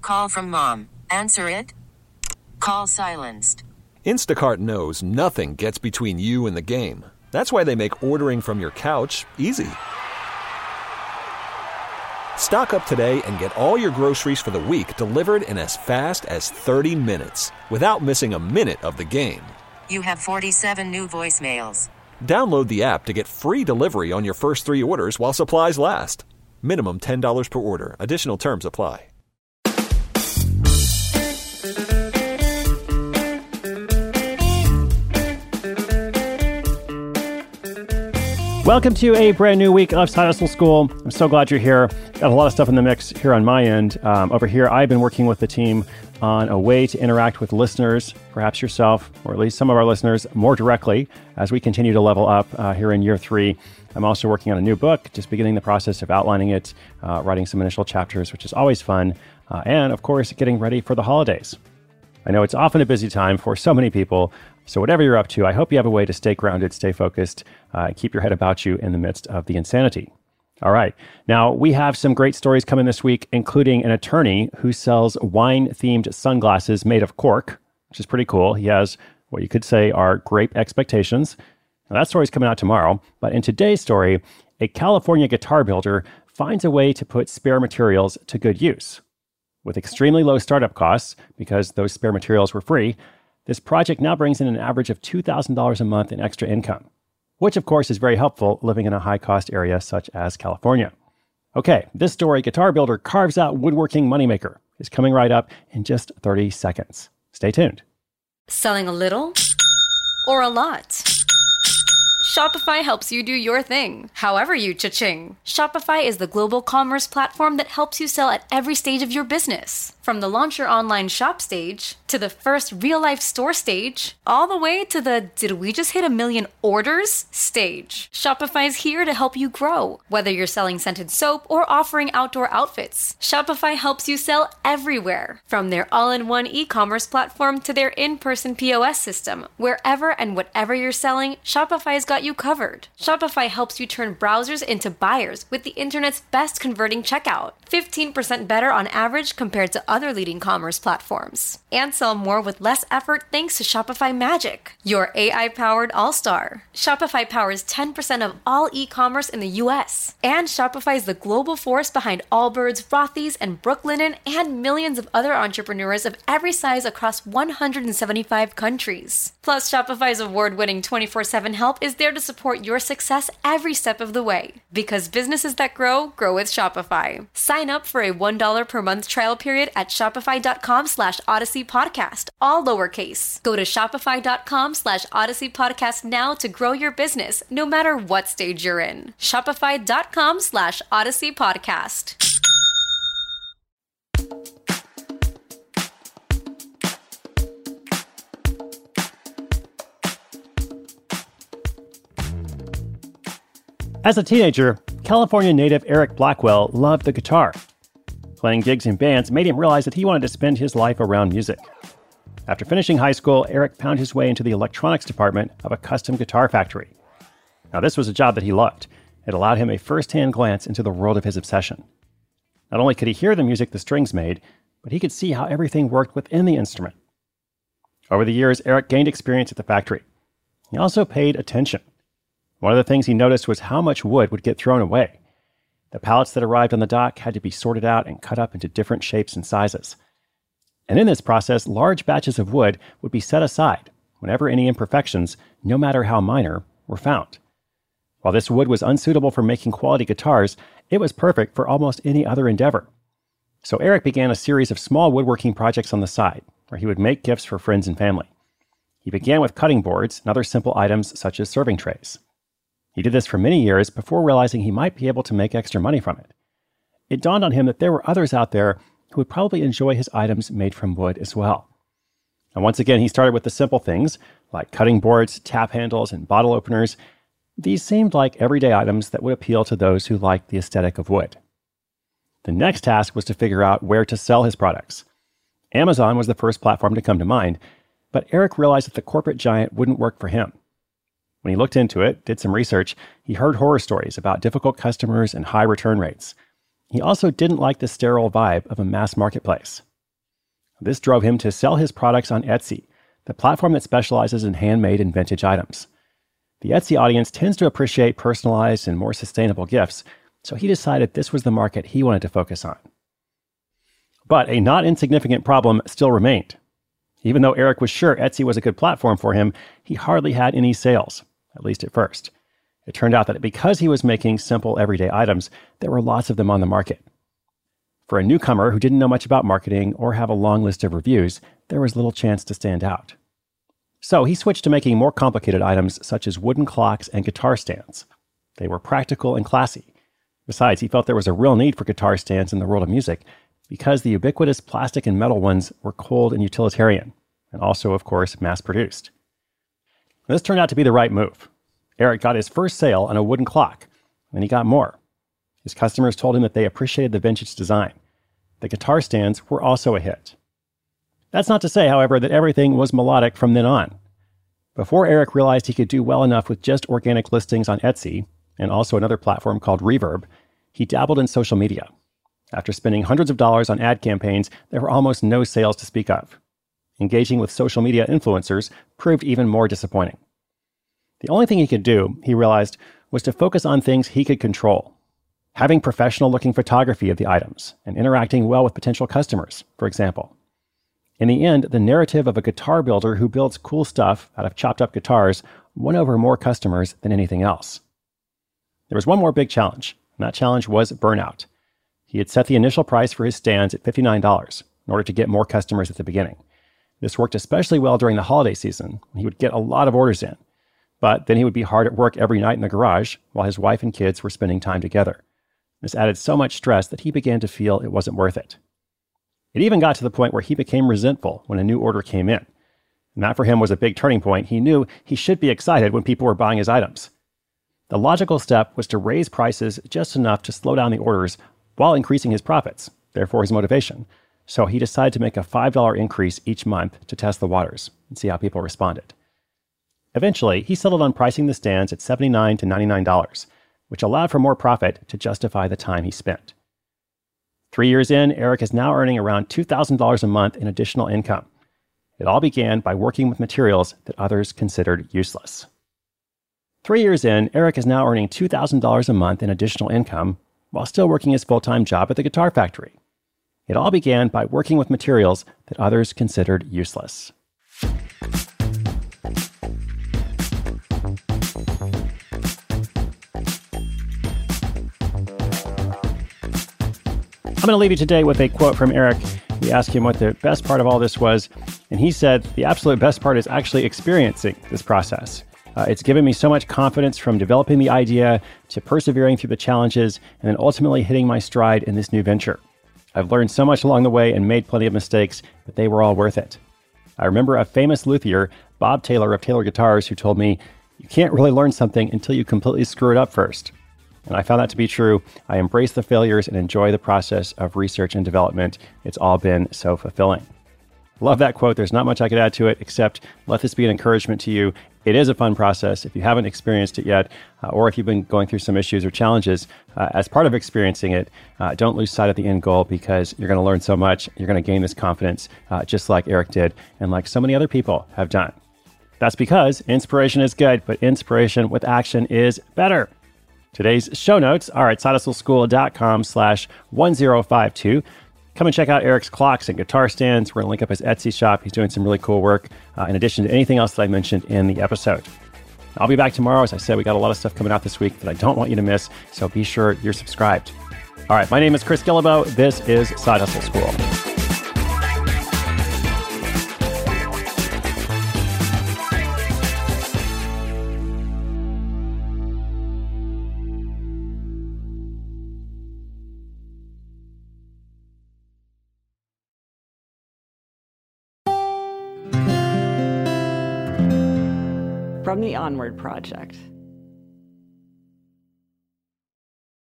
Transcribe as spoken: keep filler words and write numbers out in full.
Call from mom. Answer it. Call silenced. Instacart knows nothing gets between you and the game. That's why they make ordering from your couch easy. Stock up today and get all your groceries for the week delivered in as fast as thirty minutes without missing a minute of the game. You have forty-seven new voicemails. Download the app to get free delivery on your first three orders while supplies last. Minimum ten dollars per order. Additional terms apply. Welcome to a brand new week of Side Hustle School. I'm so glad you're here. Got a lot of stuff in the mix here on my end. Um, over here, I've been working with the team on a way to interact with listeners, perhaps yourself, or at least some of our listeners, more directly as we continue to level up uh, here in year three. I'm also working on a new book, just beginning the process of outlining it, uh, writing some initial chapters, which is always fun, uh, and of course, getting ready for the holidays. I know it's often a busy time for so many people, so whatever you're up to, I hope you have a way to stay grounded, stay focused, uh, keep your head about you in the midst of the insanity. All right. Now, we have some great stories coming this week, including an attorney who sells wine-themed sunglasses made of cork, which is pretty cool. He has what you could say are grape expectations. Now, that story's coming out tomorrow. But in today's story, a California guitar builder finds a way to put spare materials to good use. With extremely low startup costs, because those spare materials were free, this project now brings in an average of two thousand dollars a month in extra income, which of course is very helpful living in a high-cost area such as California. Okay, this story, Guitar Builder Carves Out Woodworking Moneymaker, is coming right up in just thirty seconds. Stay tuned. Selling a little or a lot? Shopify helps you do your thing, however you cha-ching. Shopify is the global commerce platform that helps you sell at every stage of your business. From the launch your online shop stage, to the first real-life store stage, all the way to the did we just hit a million orders stage. Shopify's here to help you grow. Whether you're selling scented soap or offering outdoor outfits, Shopify helps you sell everywhere. From their all-in-one e-commerce platform to their in-person P O S system, wherever and whatever you're selling, Shopify's got you covered. Shopify helps you turn browsers into buyers with the internet's best converting checkout. fifteen percent better on average compared to other leading commerce platforms. And sell more with less effort thanks to Shopify Magic, your A I-powered all-star. Shopify powers ten percent of all e-commerce in the U S. And Shopify is the global force behind Allbirds, Rothy's, and Brooklinen, and millions of other entrepreneurs of every size across one hundred seventy-five countries. Plus, Shopify's award-winning twenty-four seven help is there to support your success every step of the way. Because businesses that grow, grow with Shopify. Sign up for a one dollar per month trial period at shopify.com slash Odyssey Podcast, all lowercase. Go to shopify.com slash Odyssey Podcast now to grow your business, no matter what stage you're in. Shopify.com slash Odyssey Podcast. As a teenager, California native Eric Blackwell loved the guitar. Playing gigs in bands made him realize that he wanted to spend his life around music. After finishing high school, Eric found his way into the electronics department of a custom guitar factory. Now, this was a job that he loved. It allowed him a first-hand glance into the world of his obsession. Not only could he hear the music the strings made, but he could see how everything worked within the instrument. Over the years, Eric gained experience at the factory. He also paid attention. One of the things he noticed was how much wood would get thrown away. The pallets that arrived on the dock had to be sorted out and cut up into different shapes and sizes. And in this process, large batches of wood would be set aside whenever any imperfections, no matter how minor, were found. While this wood was unsuitable for making quality guitars, it was perfect for almost any other endeavor. So Eric began a series of small woodworking projects on the side, where he would make gifts for friends and family. He began with cutting boards and other simple items such as serving trays. He did this for many years before realizing he might be able to make extra money from it. It dawned on him that there were others out there who would probably enjoy his items made from wood as well. And once again, he started with the simple things, like cutting boards, tap handles, and bottle openers. These seemed like everyday items that would appeal to those who liked the aesthetic of wood. The next task was to figure out where to sell his products. Amazon was the first platform to come to mind, but Eric realized that the corporate giant wouldn't work for him. When he looked into it, did some research, he heard horror stories about difficult customers and high return rates. He also didn't like the sterile vibe of a mass marketplace. This drove him to sell his products on Etsy, the platform that specializes in handmade and vintage items. The Etsy audience tends to appreciate personalized and more sustainable gifts, so he decided this was the market he wanted to focus on. But a not insignificant problem still remained. Even though Eric was sure Etsy was a good platform for him, he hardly had any sales, at least at first. It turned out that because he was making simple everyday items, there were lots of them on the market. For a newcomer who didn't know much about marketing or have a long list of reviews, there was little chance to stand out. So he switched to making more complicated items such as wooden clocks and guitar stands. They were practical and classy. Besides, he felt there was a real need for guitar stands in the world of music because the ubiquitous plastic and metal ones were cold and utilitarian, and also, of course, mass-produced. This turned out to be the right move. Eric got his first sale on a wooden clock, and he got more. His customers told him that they appreciated the vintage design. The guitar stands were also a hit. That's not to say, however, that everything was melodic from then on. Before Eric realized he could do well enough with just organic listings on Etsy, and also another platform called Reverb, he dabbled in social media. After spending hundreds of dollars on ad campaigns, there were almost no sales to speak of. Engaging with social media influencers proved even more disappointing. The only thing he could do, he realized, was to focus on things he could control. Having professional-looking photography of the items and interacting well with potential customers, for example. In the end, the narrative of a guitar builder who builds cool stuff out of chopped-up guitars won over more customers than anything else. There was one more big challenge, and that challenge was burnout. He had set the initial price for his stands at fifty-nine dollars in order to get more customers at the beginning. This worked especially well during the holiday season, when he would get a lot of orders in. But then he would be hard at work every night in the garage while his wife and kids were spending time together. This added so much stress that he began to feel it wasn't worth it. It even got to the point where he became resentful when a new order came in. And that for him was a big turning point. He knew he should be excited when people were buying his items. The logical step was to raise prices just enough to slow down the orders while increasing his profits, therefore his motivation. So he decided to make a five dollars increase each month to test the waters and see how people responded. Eventually, he settled on pricing the stands at seventy-nine to ninety-nine dollars, which allowed for more profit to justify the time he spent. Three years in, Eric is now earning around two thousand dollars a month in additional income. It all began by working with materials that others considered useless. Three years in, Eric is now earning two thousand dollars a month in additional income while still working his full-time job at the Guitar Factory. It all began by working with materials that others considered useless. I'm going to leave you today with a quote from Eric. We asked him what the best part of all this was, and he said, "The absolute best part is actually experiencing this process. Uh, it's given me so much confidence from developing the idea to persevering through the challenges and then ultimately hitting my stride in this new venture. I've learned so much along the way and made plenty of mistakes, but they were all worth it." I remember a famous luthier, Bob Taylor of Taylor Guitars, who told me, "You can't really learn something until you completely screw it up first." And I found that to be true. I embrace the failures and enjoy the process of research and development. It's all been so fulfilling. Love that quote. There's not much I could add to it, except let this be an encouragement to you. It is a fun process. If you haven't experienced it yet, uh, or if you've been going through some issues or challenges, uh, as part of experiencing it, uh, don't lose sight of the end goal, because you're going to learn so much. You're going to gain this confidence, uh, just like Eric did, and like so many other people have done. That's because inspiration is good, but inspiration with action is better. Today's show notes are at sidehustleschool.com slash 1052. Come and check out Eric's clocks and guitar stands. We're going to link up his Etsy shop. He's doing some really cool work, uh, in addition to anything else that I mentioned in the episode. I'll be back tomorrow. As I said, we got a lot of stuff coming out this week that I don't want you to miss, so be sure you're subscribed. All right, my name is Chris Guillebeau. This is Side Hustle School. From the Onward Project.